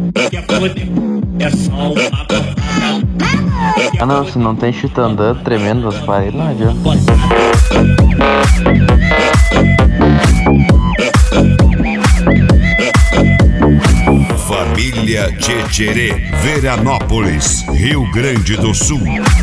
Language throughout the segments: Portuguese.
Quer foder, é só uma botada. Ah não, se não tem chute andando tremendo nas paredes, não adianta. Família Tchetcherê, Veranópolis, Rio Grande do Sul.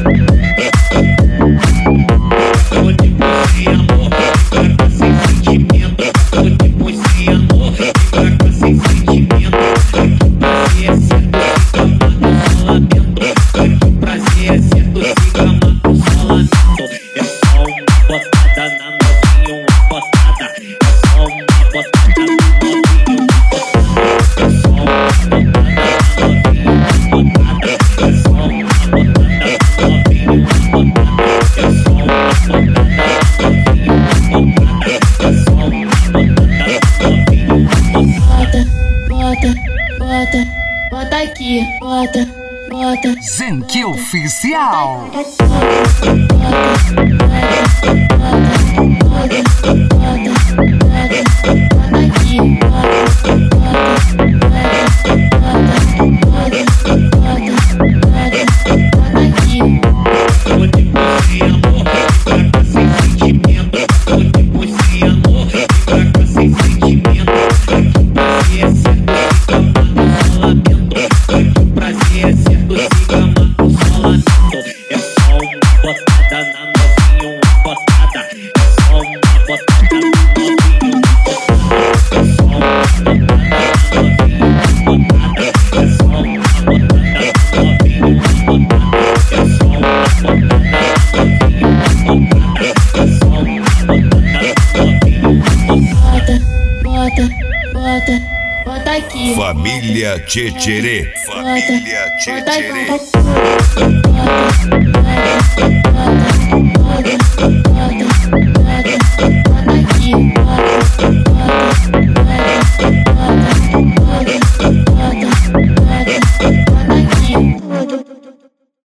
Sem amor, fraca sem sentimento. Depois sem amor, fraca sem sentimento. Prazer é certo, se gamar no solamento. Prazer é certo, se gamar no solamento. É só uma botada na novinha, uma botada. É só uma botada na novinha, uma botada. É só uma botada na novinha, uma botada. É só uma botada na novinha, uma botada. É só uma botada. Bota aqui, bota. Zenque Oficial. Bota aqui. Família Tchetcherê, Família Tchetcherê.